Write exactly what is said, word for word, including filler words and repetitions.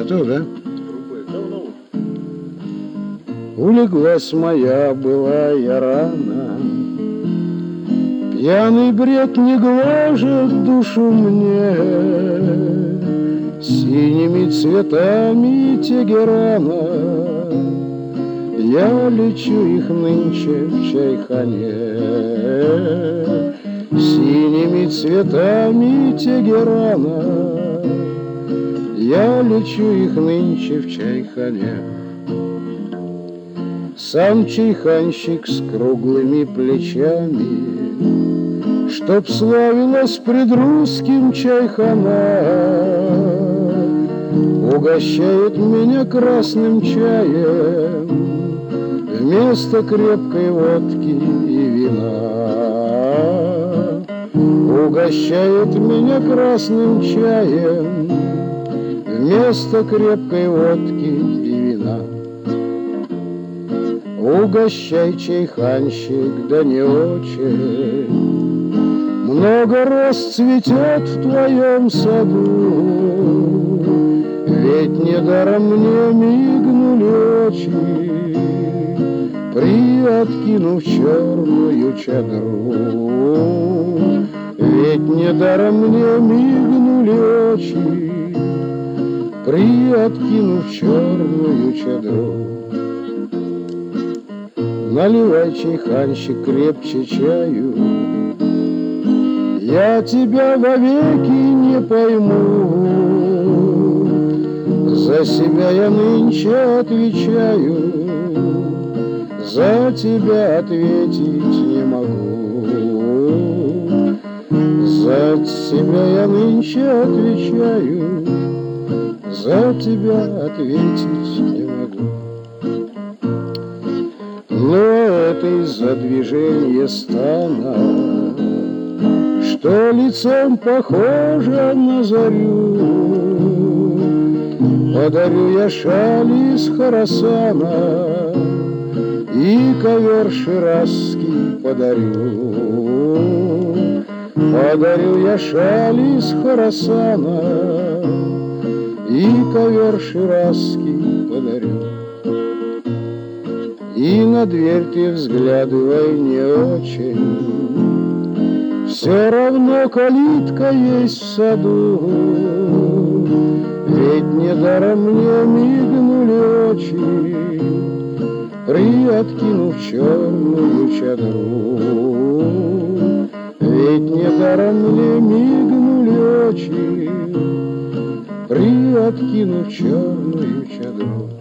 Готов, да? Давно. Улеглась моя былая рана, пьяный бред не гложет душу мне, синими цветами Тегерана я лечу их нынче в чайхане. Синими цветами Тегерана я лечу их нынче в чайхане. Сам чайханщик с круглыми плечами, чтоб славилась пред русским чайхана, угощает меня красным чаем вместо крепкой водки и вина. Угощает меня красным чаем вместо крепкой водки и вина. Угощай, чайханщик, да не очень, много роз цветет в твоем саду, ведь недаром мне мигнули очи, приоткинув черную чадру. Ведь недаром мне мигнули очи, приоткинув черную чадру. Наливай, чайханщик, крепче чаю, я тебя вовеки не пойму. За себя я нынче отвечаю, за тебя ответить не могу. За себя я нынче отвечаю, за тебя ответить не могу. Но это из-за движения стана, что лицом похоже на зарю. Подарю я шаль из Хорасана и ковер ширазский подарю. Подарю я шаль из Хорасана и ковер ширазский подарю. И на дверь ты взглядывай не очень, все равно калитка есть в саду. Ведь недаром мне мигнули очи, приоткинув черную чадру. Ведь недаром мне мигнули очи, приоткинув черную чадру.